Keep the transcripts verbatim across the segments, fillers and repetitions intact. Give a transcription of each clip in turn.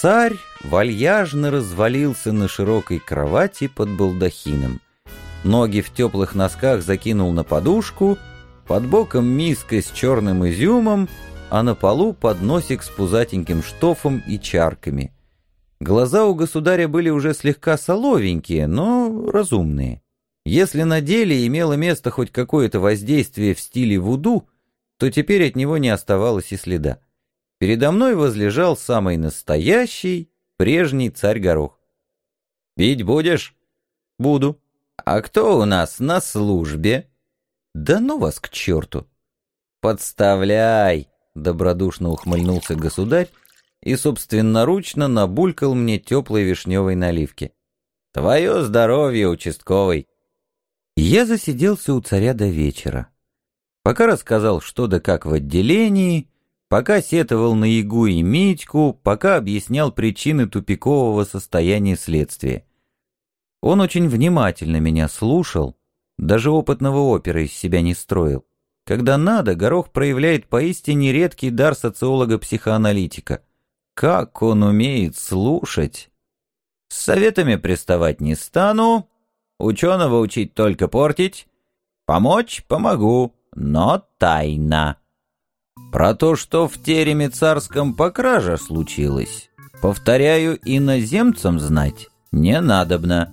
Царь вальяжно развалился на широкой кровати под балдахином. Ноги в теплых носках закинул на подушку, под боком миска с черным изюмом, а на полу подносик с пузатеньким штофом и чарками. Глаза у государя были уже слегка соловенькие, но разумные. Если на деле имело место хоть какое-то воздействие в стиле вуду, то теперь от него не оставалось и следа. Передо мной возлежал самый настоящий, прежний царь Горох. «Пить будешь?» «Буду». «А кто у нас на службе?» «Да ну вас к черту!» «Подставляй!» — добродушно ухмыльнулся государь и собственноручно набулькал мне теплой вишневой наливки. «Твое здоровье, участковый!» Я засиделся у царя до вечера. Пока рассказал, что да как в отделении, пока сетовал на Ягу и Митьку, пока объяснял причины тупикового состояния следствия. Он очень внимательно меня слушал, даже опытного опера из себя не строил. Когда надо, Горох проявляет поистине редкий дар социолога-психоаналитика. Как он умеет слушать! С советами приставать не стану, ученого учить только портить, помочь помогу, но тайна. Про то, что в тереме царском по краже случилось, повторяю, иноземцам знать не надобно.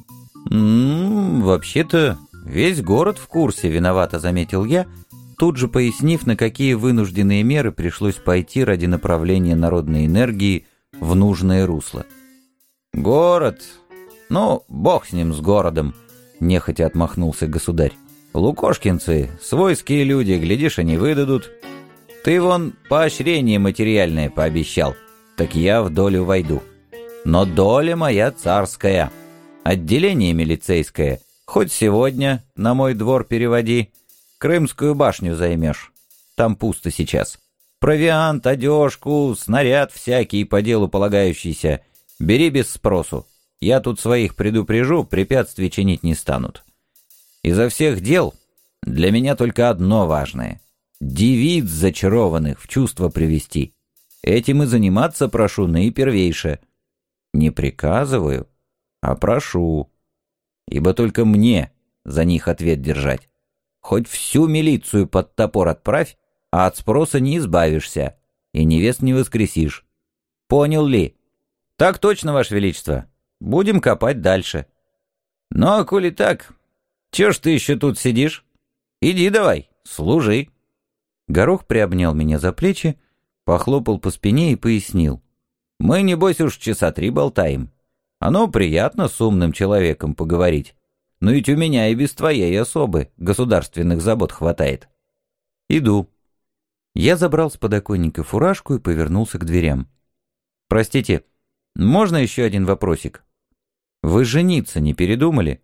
«М-м, вообще-то весь город в курсе», — виновато заметил я, тут же пояснив, на какие вынужденные меры пришлось пойти ради направления народной энергии в нужное русло. «Город? Ну, бог с ним, с городом», — нехотя отмахнулся государь. «Лукошкинцы, свойские люди, глядишь, они выдадут. Ты вон поощрение материальное пообещал, так я в долю войду. Но доля моя царская. Отделение милицейское, хоть сегодня на мой двор переводи. Крымскую башню займешь. Там пусто сейчас. Провиант, одежку, снаряд всякий по делу полагающийся. Бери без спросу. Я тут своих предупрежу, препятствий чинить не станут. Изо всех дел для меня только одно важное. Девиц зачарованных в чувство привести. Этим и заниматься прошу наипервейше. Не приказываю, а прошу, ибо только мне за них ответ держать. Хоть всю милицию под топор отправь, а от спроса не избавишься, и невест не воскресишь. Понял ли? Так точно, Ваше Величество. Будем копать дальше. Ну, а коли так, чё ж ты еще тут сидишь? Иди давай, служи. Горох приобнял меня за плечи, похлопал по спине и пояснил. Мы, небось, уж часа три болтаем. Оно приятно с умным человеком поговорить. Но ведь у меня и без твоей особы государственных забот хватает. Иду. Я забрал с подоконника фуражку и повернулся к дверям. Простите, можно еще один вопросик? Вы жениться не передумали?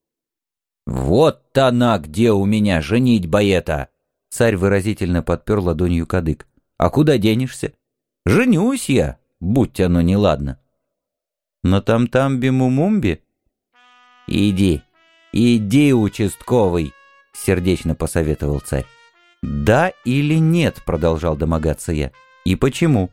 Вот она где у меня женитьба эта! Царь выразительно подпер ладонью кадык. А куда денешься? Женюсь я, будь оно неладно. На там-там-бе-мумумбе? Иди, иди, участковый, сердечно посоветовал царь. Да или нет, продолжал домогаться я. И почему?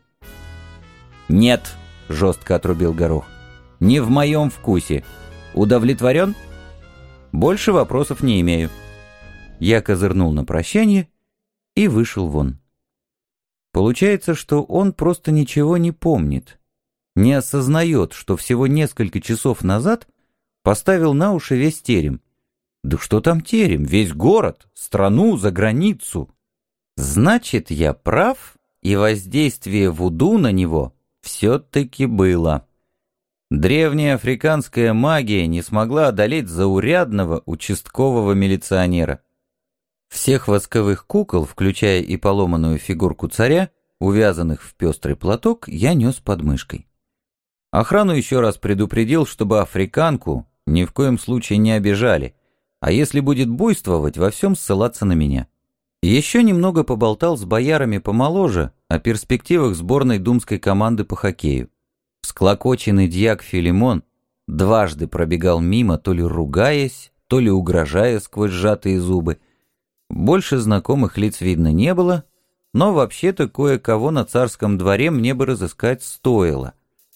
Нет, жестко отрубил Горох. Не в моем вкусе. Удовлетворен? Больше вопросов не имею. Я козырнул на прощание и вышел вон. Получается, что он просто ничего не помнит, не осознает, что всего несколько часов назад поставил на уши весь терем. Да что там терем? Весь город, страну, за границу. Значит, я прав, и воздействие вуду на него все-таки было. Древняя африканская магия не смогла одолеть заурядного участкового милиционера. Всех восковых кукол, включая и поломанную фигурку царя, увязанных в пестрый платок, я нес под мышкой. Охрану еще раз предупредил, чтобы африканку ни в коем случае не обижали, а если будет буйствовать, во всем ссылаться на меня. Еще немного поболтал с боярами помоложе о перспективах сборной думской команды по хоккею. Всклокоченный дьяк Филимон дважды пробегал мимо, то ли ругаясь, то ли угрожая сквозь сжатые зубы. Больше знакомых лиц видно не было, но вообще-то кое-кого на царском дворе мне бы разыскать стоило.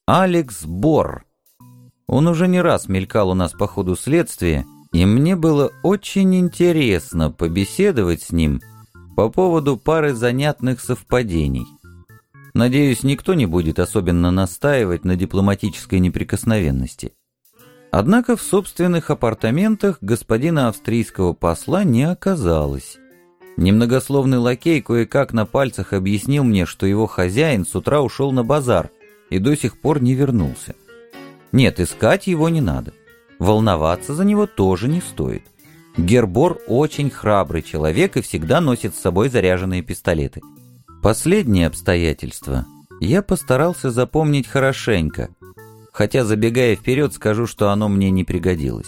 Алекс Бор. Он уже не раз мелькал у нас по ходу следствия, и мне было очень интересно побеседовать с ним по поводу пары занятных совпадений. Надеюсь, никто не будет особенно настаивать на дипломатической неприкосновенности. Однако в собственных апартаментах господина австрийского посла не оказалось. Немногословный лакей кое-как на пальцах объяснил мне, что его хозяин с утра ушел на базар и до сих пор не вернулся. Нет, искать его не надо. Волноваться за него тоже не стоит. Герр Бор очень храбрый человек и всегда носит с собой заряженные пистолеты. Последнее обстоятельство я постарался запомнить хорошенько, хотя, забегая вперед, скажу, что оно мне не пригодилось.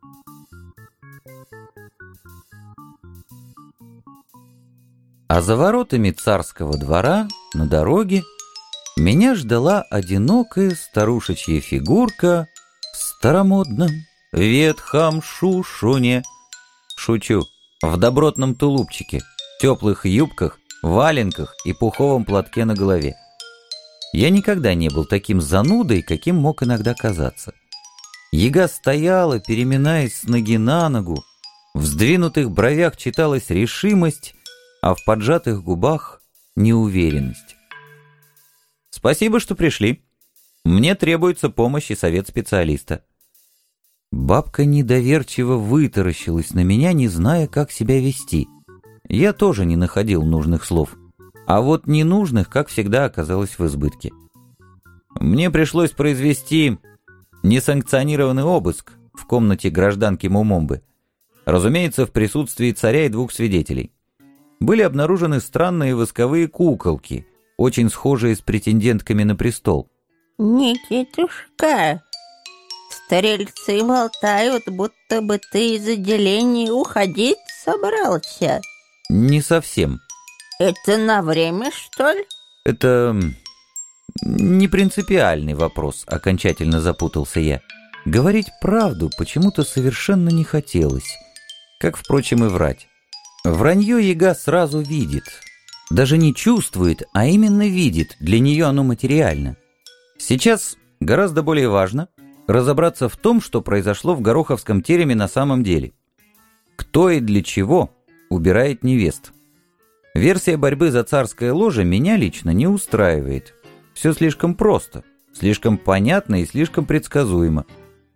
А за воротами царского двора, на дороге, меня ждала одинокая старушечья фигурка в старомодном ветхом шушуне. Шучу, в добротном тулупчике, теплых юбках, валенках и пуховом платке на голове. Я никогда не был таким занудой, каким мог иногда казаться. Яга стояла, переминаясь с ноги на ногу, в сдвинутых бровях читалась решимость, а в поджатых губах неуверенность. «Спасибо, что пришли. Мне требуется помощь и совет специалиста». Бабка недоверчиво вытаращилась на меня, не зная, как себя вести. Я тоже не находил нужных слов, а вот ненужных, как всегда, оказалось в избытке. Мне пришлось произвести несанкционированный обыск в комнате гражданки Мумомбы, разумеется, в присутствии царя и двух свидетелей. Были обнаружены странные восковые куколки, очень схожие с претендентками на престол. «Никитушка, стрельцы болтают, будто бы ты из отделения уходить собрался». «Не совсем». «Это на время, что ли?» «Это не принципиальный вопрос», — окончательно запутался я. Говорить правду почему-то совершенно не хотелось, как, впрочем, и врать. Вранье яга сразу видит. Даже не чувствует, а именно видит, для нее оно материально. Сейчас гораздо более важно разобраться в том, что произошло в Гороховском тереме на самом деле. Кто и для чего убирает невест. Версия борьбы за царское ложе меня лично не устраивает. Все слишком просто, слишком понятно и слишком предсказуемо.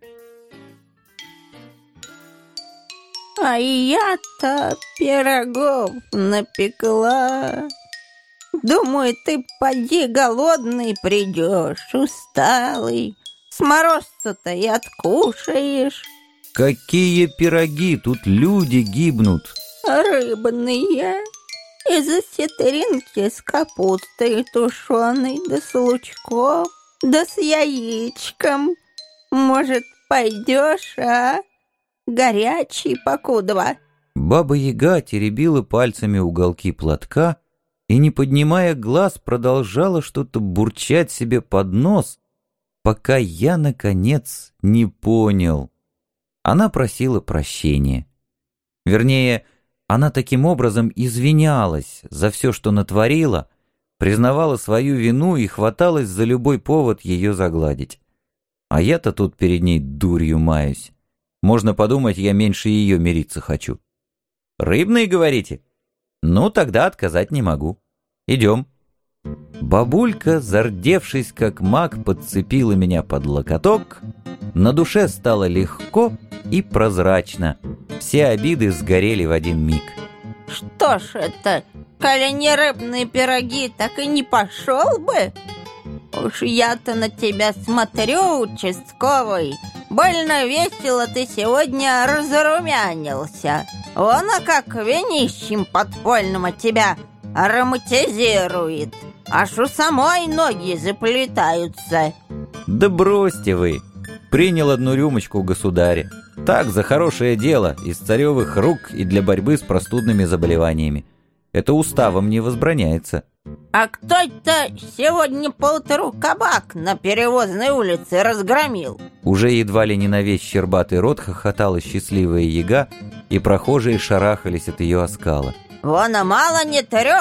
А я-то пирогов напекла. Думаю, ты поди голодный придешь, усталый. С морозца-то и откушаешь. Какие пироги, тут люди гибнут. Рыбные. Из осетринки с капустой тушеной, да с лучком, да с яичком. Может, пойдешь, а? Горячий покудова. Баба-яга теребила пальцами уголки платка и, не поднимая глаз, продолжала что-то бурчать себе под нос, пока я, наконец, не понял. Она просила прощения. Вернее, она таким образом извинялась за все, что натворила, признавала свою вину и хваталась за любой повод ее загладить. А я-то тут перед ней дурью маюсь. Можно подумать, я меньше ее мириться хочу. «Рыбные, говорите? Ну, тогда отказать не могу. Идем». Бабулька, зардевшись как маг, подцепила меня под локоток. На душе стало легко и прозрачно. Все обиды сгорели в один миг. «Что ж это, коли не рыбные пироги, так и не пошел бы? Уж я-то на тебя смотрю, участковый. Больно весело ты сегодня разрумянился. Вон, а как винищем подпольным от тебя ароматизирует. Аж у самой ноги заплетаются». «Да бросьте вы!» Принял одну рюмочку государя. Так, за хорошее дело, из царевых рук и для борьбы с простудными заболеваниями. Это уставом не возбраняется. «А кто это сегодня поутру кабак на Перевозной улице разгромил?» Уже едва ли не на весь щербатый рот хохотала счастливая яга, и прохожие шарахались от ее оскала. «Вон, а мало не трех,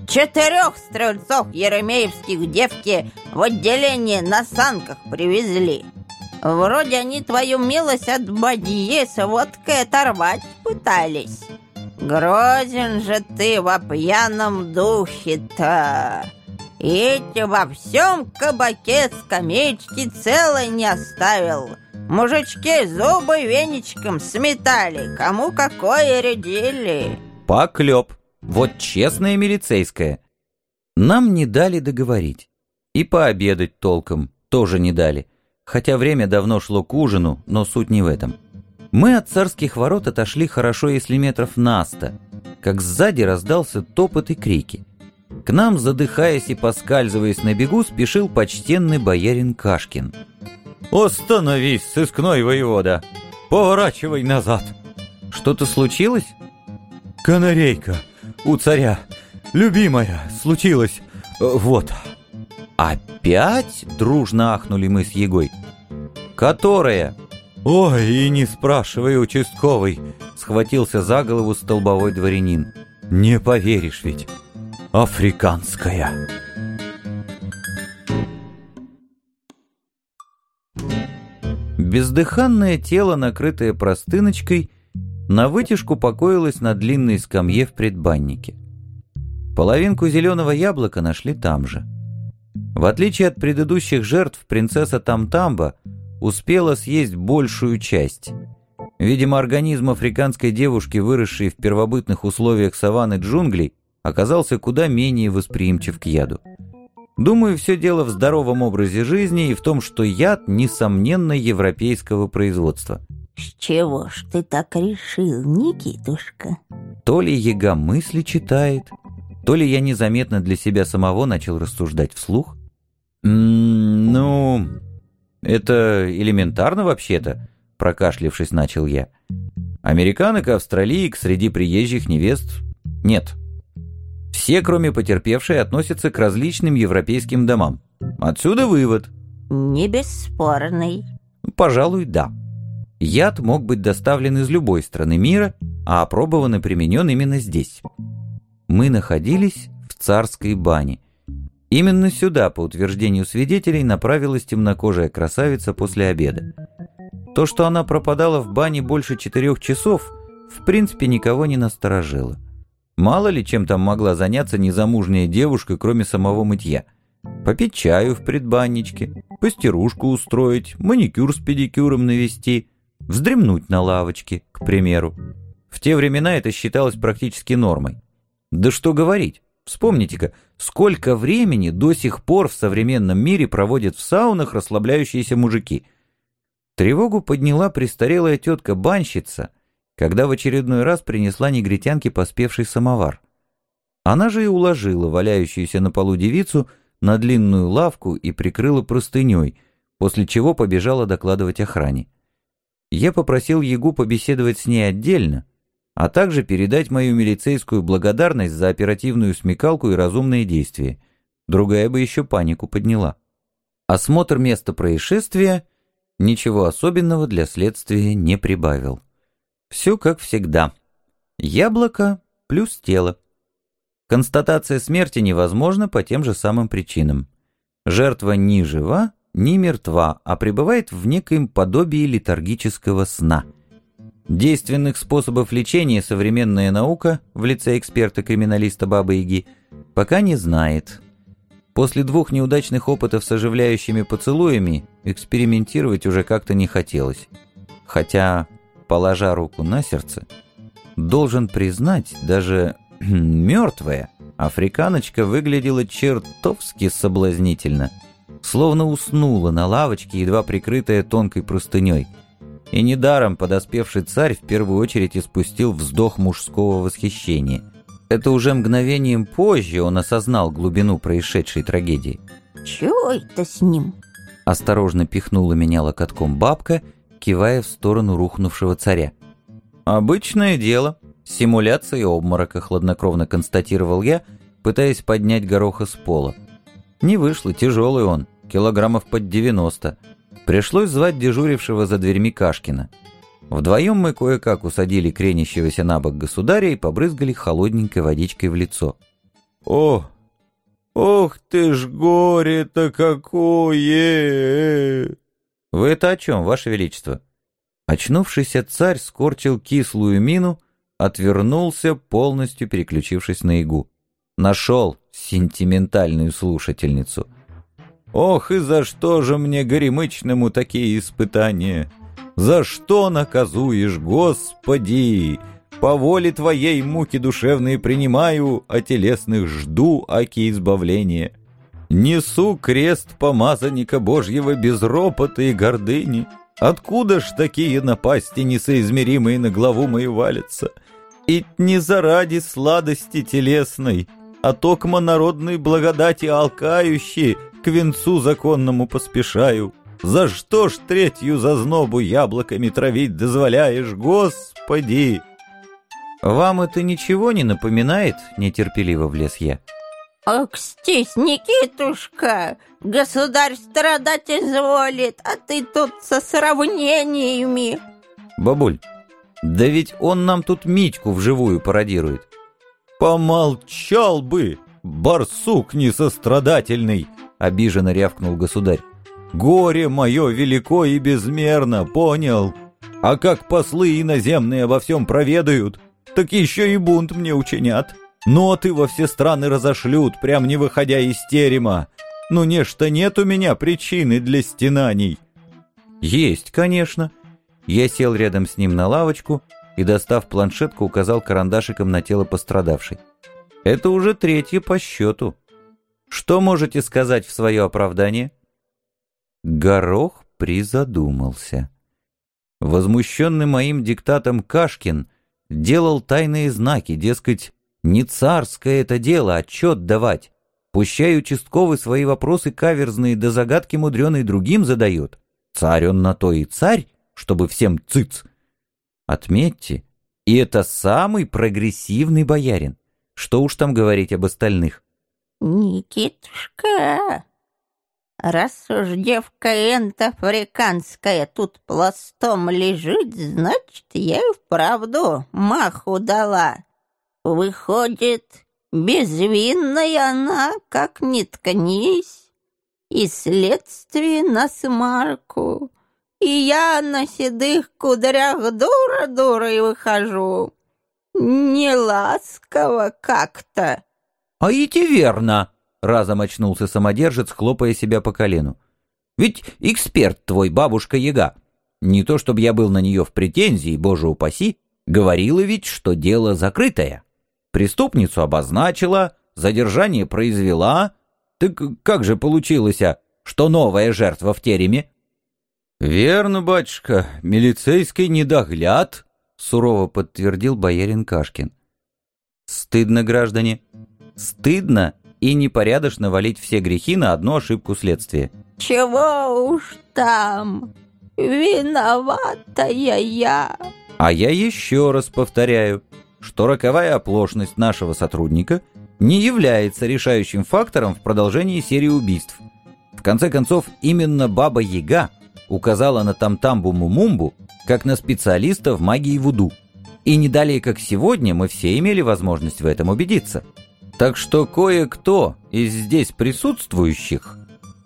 Четырех стрельцов еремеевских девки в отделение на санках привезли. Вроде они твою милость от бадьи с водкой оторвать пытались. Грозен же ты во пьяном духе-то. И во всем кабаке скамеечки целой не оставил. Мужички зубы веничком сметали, кому какое рядили. Поклеп. Вот честная милицейская. Нам не дали договорить. И пообедать толком тоже не дали. Хотя время давно шло к ужину, но суть не в этом. Мы от царских ворот отошли хорошо, если метров на сто, как сзади раздался топот и крики. К нам, задыхаясь и поскальзываясь на бегу, спешил почтенный боярин Кашкин. «Остановись, сыскной воевода! Поворачивай назад!» «Что-то случилось?» «Канарейка у царя, любимая, случилось, вот». «Опять?» — дружно ахнули мы с Егой. «Которая?» «Ой, и не спрашивай, участковый!» — схватился за голову столбовой дворянин. «Не поверишь ведь, африканская!» Бездыханное тело, накрытое простыночкой, навытяжку покоилось на длинной скамье в предбаннике. Половинку зеленого яблока нашли там же. В отличие от предыдущих жертв, принцесса Тамтамба успела съесть большую часть. Видимо, организм африканской девушки, выросшей в первобытных условиях саванны джунглей, оказался куда менее восприимчив к яду. Думаю, все дело в здоровом образе жизни и в том, что яд, несомненно, европейского производства. С чего ж ты так решил, Никитушка? То ли Яга мысли читает, то ли я незаметно для себя самого начал рассуждать вслух. М-м, ну, это элементарно вообще-то, прокашлявшись, начал я. Американок, австралиек среди приезжих невест нет. Все, кроме потерпевшей, относятся к различным европейским домам. Отсюда вывод. Не бесспорный. Пожалуй, да. Яд мог быть доставлен из любой страны мира, а опробован и применен именно здесь. Мы находились в царской бане. Именно сюда, по утверждению свидетелей, направилась темнокожая красавица после обеда. То, что она пропадала в бане больше четырех часов, в принципе никого не насторожило. Мало ли чем там могла заняться незамужняя девушка, кроме самого мытья. Попить чаю в предбанничке, постирушку устроить, маникюр с педикюром навести, вздремнуть на лавочке, к примеру. В те времена это считалось практически нормой. Да что говорить, вспомните-ка, сколько времени до сих пор в современном мире проводят в саунах расслабляющиеся мужики. Тревогу подняла престарелая тетка-банщица, когда в очередной раз принесла негритянке поспевший самовар. Она же и уложила валяющуюся на полу девицу на длинную лавку и прикрыла простыней, после чего побежала докладывать охране. Я попросил Ягу побеседовать с ней отдельно, а также передать мою милицейскую благодарность за оперативную смекалку и разумные действия. Другая бы еще панику подняла. Осмотр места происшествия ничего особенного для следствия не прибавил. Все как всегда. Яблоко плюс тело. Констатация смерти невозможна по тем же самым причинам. Жертва ни жива, ни мертва, а пребывает в некоем подобии летаргического сна. Действенных способов лечения современная наука, в лице эксперта-криминалиста Бабы-Яги, пока не знает. После двух неудачных опытов с оживляющими поцелуями экспериментировать уже как-то не хотелось. Хотя, положа руку на сердце, должен признать, даже мертвая африканочка выглядела чертовски соблазнительно, словно уснула на лавочке, едва прикрытая тонкой простыней. И недаром подоспевший царь в первую очередь испустил вздох мужского восхищения. Это уже мгновением позже он осознал глубину происшедшей трагедии. «Чего это с ним?» Осторожно пихнула меня локотком бабка, кивая в сторону рухнувшего царя. «Обычное дело. Симуляция обморока», — хладнокровно констатировал я, пытаясь поднять гороха с пола. Не вышло, тяжелый он, килограммов под девяносто. Пришлось звать дежурившего за дверьми Кашкина. Вдвоем мы кое-как усадили кренящегося на бок государя и побрызгали холодненькой водичкой в лицо. О, ох ты ж горе-то какое! Вы это о чем, Ваше Величество? Очнувшийся царь скорчил кислую мину, отвернулся, полностью переключившись на ягу. Нашел сентиментальную слушательницу. «Ох, и за что же мне, горемычному, такие испытания? За что наказуешь, Господи? По воле Твоей муки душевные принимаю, а телесных жду, аки избавления. Несу крест помазанника Божьего без ропота и гордыни. Откуда ж такие напасти несоизмеримые на главу мою валятся? И не заради сладости телесной, а токмо народной благодати алкающей к венцу законному поспешаю. За что ж третью зазнобу яблоками травить дозволяешь, Господи?» «Вам это ничего не напоминает?» — нетерпеливо влез я. «Окстись, Никитушка, государь страдать изволит, а ты тут со сравнениями». «Бабуль, да ведь он нам тут Митьку вживую пародирует». «Помолчал бы, барсук несострадательный!» — обиженно рявкнул государь. «Горе мое велико и безмерно, понял? А как послы иноземные обо всем проведают, так еще и бунт мне учинят. Ноты во все страны разошлют, прям не выходя из терема. Ну нечто нет у меня причины для стенаний». «Есть, конечно». Я сел рядом с ним на лавочку и, достав планшетку, указал карандашиком на тело пострадавшей. «Это уже третье по счету. Что можете сказать в свое оправдание?» Горох призадумался. Возмущенный моим диктатом Кашкин делал тайные знаки, дескать, не царское это дело отчет давать. Пущай участковый свои вопросы каверзные да загадки мудреные другим задает. Царь он на то и царь, чтобы всем цыц. Отметьте, и это самый прогрессивный боярин. Что уж там говорить об остальных. «Никитушка, раз уж девка энта африканская тут пластом лежит, значит, я и вправду маху дала. Выходит, безвинная она, как ни ткнись, и следствие на смарку, и я на седых кудрях дура-дурой выхожу. Не ласково как-то». «А идти верно!» — разом очнулся самодержец, хлопая себя по колену. «Ведь эксперт твой, бабушка Яга. Не то чтобы я был на нее в претензии, боже упаси, говорила ведь, что дело закрытое. Преступницу обозначила, задержание произвела. Так как же получилось, а, что новая жертва в тереме?» «Верно, батюшка, милицейский недогляд», — сурово подтвердил боярин Кашкин. «Стыдно, граждане, стыдно и непорядочно валить все грехи на одну ошибку следствия». «Чего уж там, виноватая я». А я еще раз повторяю, что роковая оплошность нашего сотрудника не является решающим фактором в продолжении серии убийств. В конце концов, именно Баба Яга указала на Тамтамбу-Мумумбу как на специалиста в магии вуду. И не далее, как сегодня, мы все имели возможность в этом убедиться. Так что кое-кто из здесь присутствующих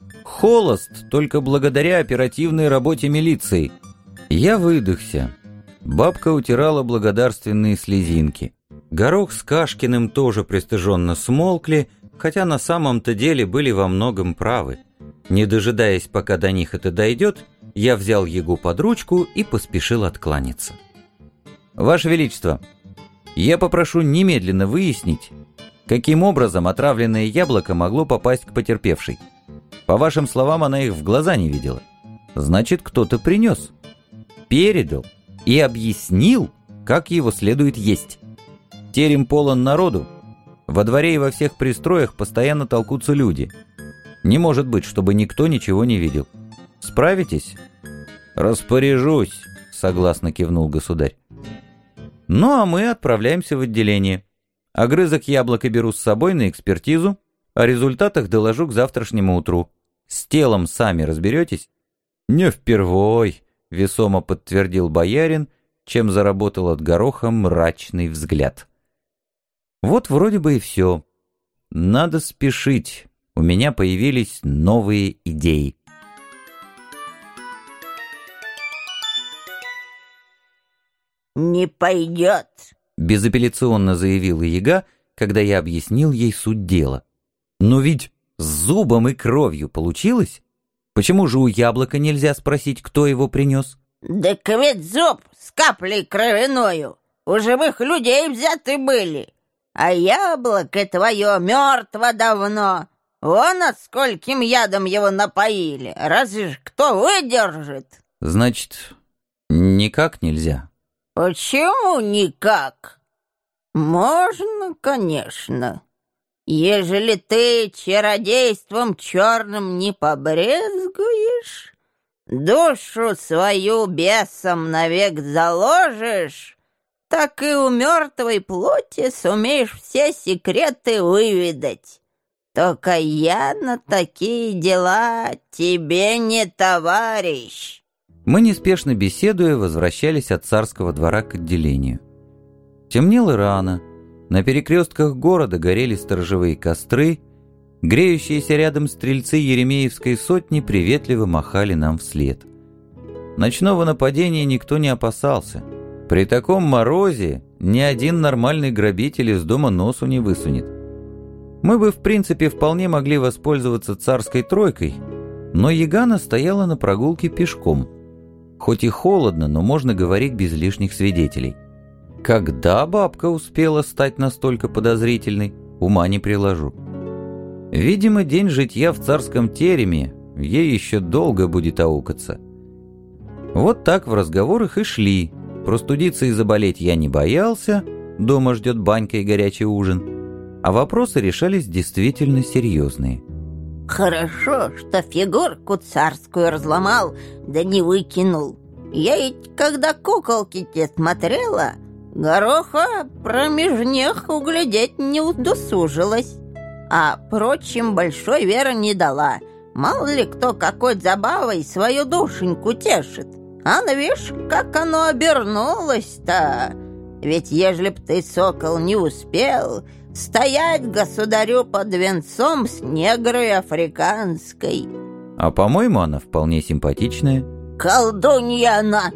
холост только благодаря оперативной работе милиции. Я выдохся. Бабка утирала благодарственные слезинки. Горох с Кашкиным тоже пристыженно смолкли, хотя на самом-то деле были во многом правы. Не дожидаясь, пока до них это дойдет, я взял Ягу под ручку и поспешил откланяться. «Ваше Величество, я попрошу немедленно выяснить, каким образом отравленное яблоко могло попасть к потерпевшей. По вашим словам, она их в глаза не видела. Значит, кто-то принес, передал и объяснил, как его следует есть. Терем полон народу. Во дворе и во всех пристроях постоянно толкутся люди. Не может быть, чтобы никто ничего не видел. Справитесь?» «Распоряжусь», — согласно кивнул государь. «Ну, а мы отправляемся в отделение. Огрызок яблока беру с собой на экспертизу, о результатах доложу к завтрашнему утру. С телом сами разберетесь?» «Не впервой», — весомо подтвердил боярин, чем заработал от гороха мрачный взгляд. Вот вроде бы и все. надо спешить. У меня появились новые идеи. «Не пойдет», — безапелляционно заявила яга, когда я объяснил ей суть дела. «Но ведь с зубом и кровью получилось? Почему же у яблока нельзя спросить, кто его принес?» «Так ведь зуб с каплей кровяною у живых людей взяты были, а яблоко твое мертво давно. Вон от скольким ядом его напоили. Разве ж кто выдержит?» «Значит, никак нельзя?» «Почему никак? Можно, конечно. Ежели ты чародейством черным не побрезгуешь, душу свою бесом навек заложишь, так и у мертвой плоти сумеешь все секреты выведать. Только я на такие дела тебе не товарищ». Мы, неспешно беседуя, возвращались от царского двора к отделению. Темнело рано, на перекрестках города горели сторожевые костры, греющиеся рядом стрельцы Еремеевской сотни приветливо махали нам вслед. Ночного нападения никто не опасался. При таком морозе ни один нормальный грабитель из дома носу не высунет. Мы бы, в принципе, вполне могли воспользоваться царской тройкой, но Ягана стояла на прогулке пешком. Хоть и холодно, но можно говорить без лишних свидетелей. Когда бабка успела стать настолько подозрительной, ума не приложу. Видимо, день житья в царском тереме ей еще долго будет аукаться. Вот так в разговорах и шли. Простудиться и заболеть я не боялся, дома ждет банька и горячий ужин. А вопросы решались действительно серьезные. «Хорошо, что фигурку царскую разломал, да не выкинул. Я ведь, когда куколки те смотрела, гороха промеж них углядеть не удосужилась. А, прочим, большой веры не дала. Мало ли кто какой забавой свою душеньку тешит. А ну, видишь, как оно обернулось-то. Ведь ежели б ты, сокол, не успел стоять государю под венцом с негрой африканской». А по-моему, она вполне симпатичная. «Колдунья она!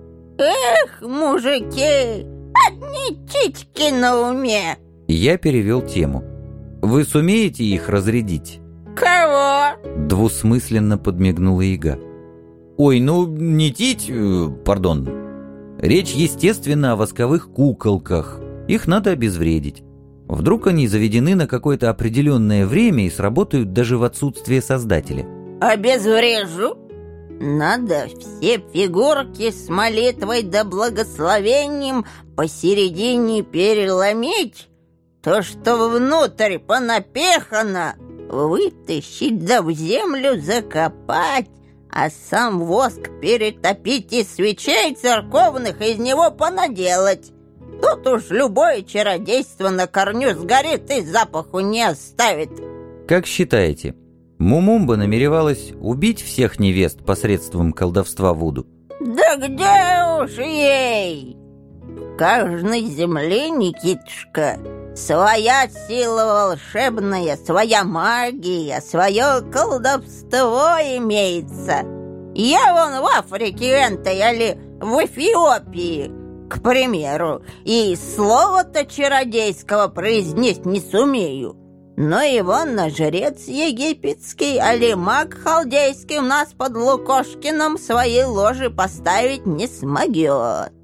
Эх, мужики, одни титьки на уме!» Я перевел тему. «Вы сумеете их разрядить?» «Кого?» Двусмысленно подмигнула яга. «Ой, ну не тить, э, пардон. Речь, естественно, о восковых куколках. Их надо обезвредить. Вдруг они заведены на какое-то определенное время и сработают даже в отсутствие создателя». «Обезврежу. Надо все фигурки с молитвой да благословением посередине переломить, то, что внутрь понапехано, вытащить да в землю закопать, а сам воск перетопить и свечей церковных из него понаделать. Тут уж любое чародейство на корню сгорит и запаху не оставит». «Как считаете, Мумумба намеревалась убить всех невест посредством колдовства вуду?» «Да где уж ей! В каждой земле, Никитушка, своя сила волшебная, своя магия, свое колдовство имеется. Я вон в Африке энтой, или в Эфиопии, к примеру, и слова-то чародейского произнести не сумею. Но и вон на жрец египетский, али маг халдейский у нас под Лукошкиным свои ложи поставить не смогет.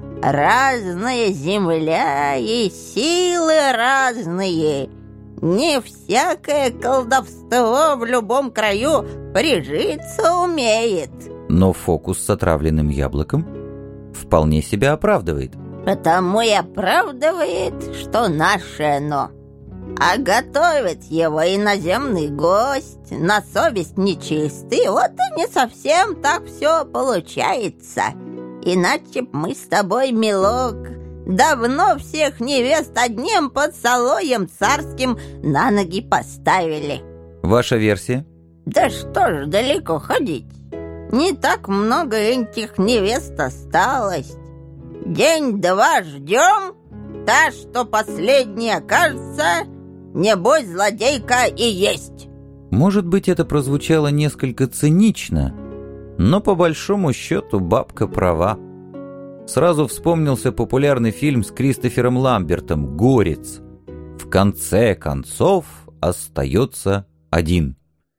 Разная земля и силы разные. Не всякое колдовство в любом краю прижиться умеет». Но фокус с отравленным яблоком вполне себя оправдывает. «Потому и оправдывает, что наше оно. А готовит его иноземный гость, на совесть нечистый, вот и не совсем так все получается. Иначе б мы с тобой, милок, давно всех невест одним подсолоем царским на ноги поставили». Ваша версия? «Да что ж далеко ходить. Не так много этих невест осталось. День-два ждем, та, что последняя окажется, Небось, злодейка и есть. Может быть, это прозвучало несколько цинично, но по большому счету бабка права. Сразу вспомнился популярный фильм с Кристофером Ламбертом «Горец». В конце концов остается один.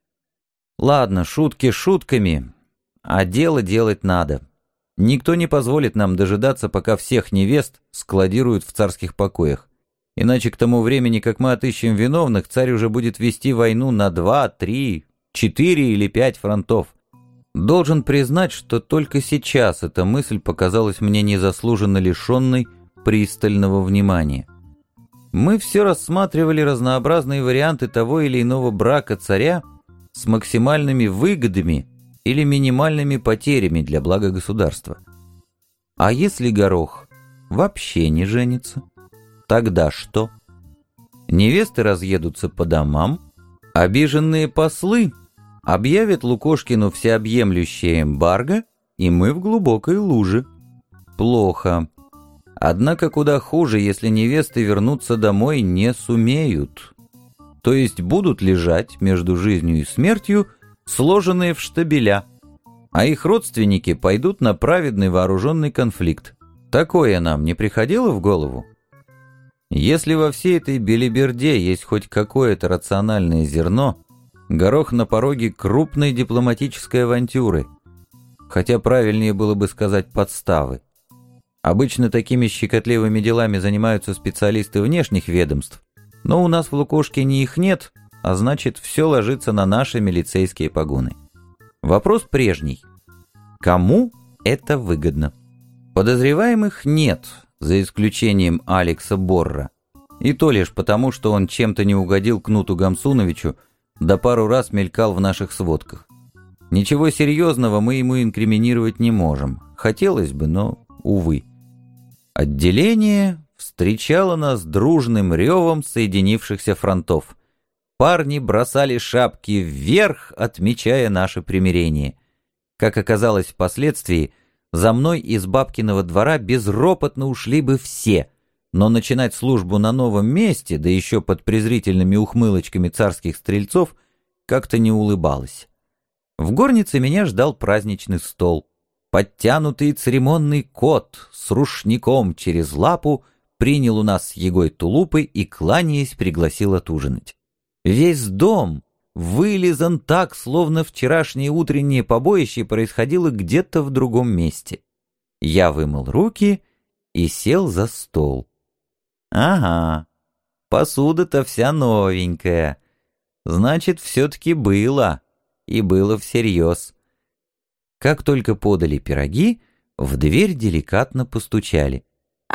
Ладно, шутки шутками, а дело делать надо. Никто не позволит нам дожидаться, пока всех невест складируют в царских покоях. Иначе к тому времени, как мы отыщем виновных, царь уже будет вести войну на два, три, четыре или пять фронтов. Должен признать, что только сейчас эта мысль показалась мне незаслуженно лишенной пристального внимания. Мы все рассматривали разнообразные варианты того или иного брака царя с максимальными выгодами или минимальными потерями для блага государства. А если Горох вообще не женится? Тогда что? Невесты разъедутся по домам, обиженные послы объявят Лукошкину всеобъемлющее эмбарго, и мы в глубокой луже. Плохо. Однако куда хуже, если невесты вернуться домой не сумеют. То есть будут лежать между жизнью и смертью, сложенные в штабеля, а их родственники пойдут на праведный вооруженный конфликт. Такое нам не приходило в голову? Если во всей этой белиберде есть хоть какое-то рациональное зерно, Горох на пороге крупной дипломатической авантюры, хотя правильнее было бы сказать подставы. Обычно такими щекотливыми делами занимаются специалисты внешних ведомств, но у нас в Лукошкине их нет, а значит, все ложится на наши милицейские погоны. Вопрос прежний. Кому это выгодно? Подозреваемых нет, за исключением Алекса Борра. И то лишь потому, что он чем-то не угодил Кнуту Гамсуновичу, да пару раз мелькал в наших сводках. Ничего серьезного мы ему инкриминировать не можем. Хотелось бы, но, увы. Отделение встречало нас дружным ревом соединившихся фронтов. Парни бросали шапки вверх, отмечая наше примирение. Как оказалось впоследствии, за мной из бабкиного двора безропотно ушли бы все, но начинать службу на новом месте, да еще под презрительными ухмылочками царских стрельцов, как-то не улыбалось. В горнице меня ждал праздничный стол. Подтянутый церемонный кот с рушником через лапу принял у нас с егой тулупы и, кланяясь, пригласил отужинать. Весь дом вылизан так, словно вчерашнее утреннее побоище происходило где-то в другом месте. Я вымыл руки и сел за стол. Ага, посуда-то вся новенькая. Значит, все-таки было, и было всерьез. Как только подали пироги, в дверь деликатно постучали.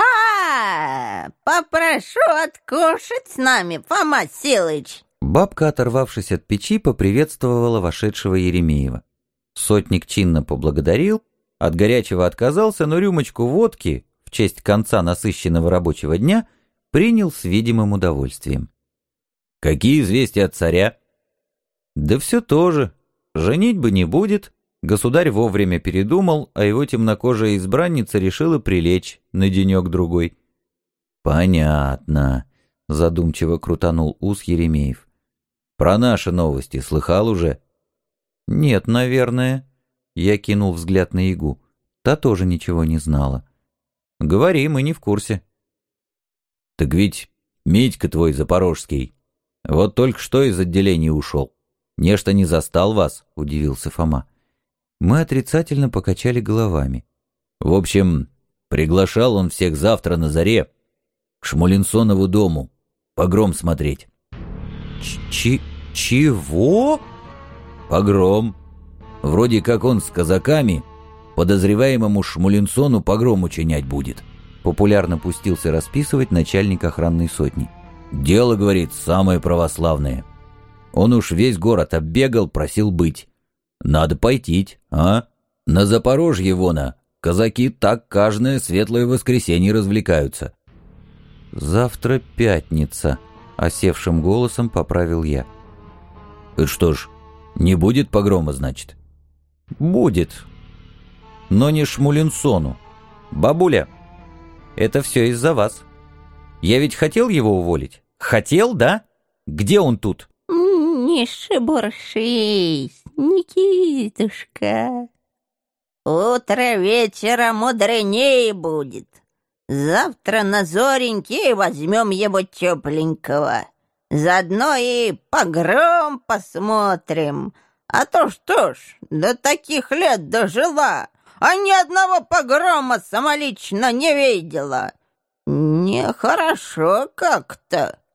А, попрошу откушать с нами, Фома Силыч. Бабка, оторвавшись от печи, поприветствовала вошедшего Еремеева. Сотник чинно поблагодарил, от горячего отказался, но рюмочку водки, в честь конца насыщенного рабочего дня, принял с видимым удовольствием. «Какие известия от царя?» «Да все то же. Женитьбы не будет. Государь вовремя передумал, а его темнокожая избранница решила прилечь на денек-другой». «Понятно», — задумчиво крутанул ус Еремеев. «Про наши новости слыхал уже?» «Нет, наверное». Я кинул взгляд на Ягу. Та тоже ничего не знала. «Говори, мы не в курсе». «Так ведь Митька твой запорожский вот только что из отделения ушел. Нечто не застал вас?» — удивился Фома. Мы отрицательно покачали головами. «В общем, приглашал он всех завтра на заре к Шмулинсонову дому погром смотреть». Ч «Чего?» «Погром. Вроде как он с казаками подозреваемому Шмулинсону погром учинять будет». Популярно пустился расписывать начальник охранной сотни. «Дело, — говорит, — самое православное. Он уж весь город оббегал, просил быть. Надо пойти, а? На Запорожье вона казаки так каждое светлое воскресенье развлекаются». «Завтра пятница», — осевшим голосом поправил я. «Это что ж, не будет погрома, значит?» «Будет. Но не Шмулинсону. Бабуля, это все из-за вас. Я ведь хотел его уволить? Хотел, да? Где он тут?» Не шебуршись, Никитушка. Утро вечера мудренее будет. Завтра на зореньке возьмем его тепленького. Заодно и погром посмотрим. А то что ж, до таких лет дожила, а ни одного погрома самолично не видела. Нехорошо как-то.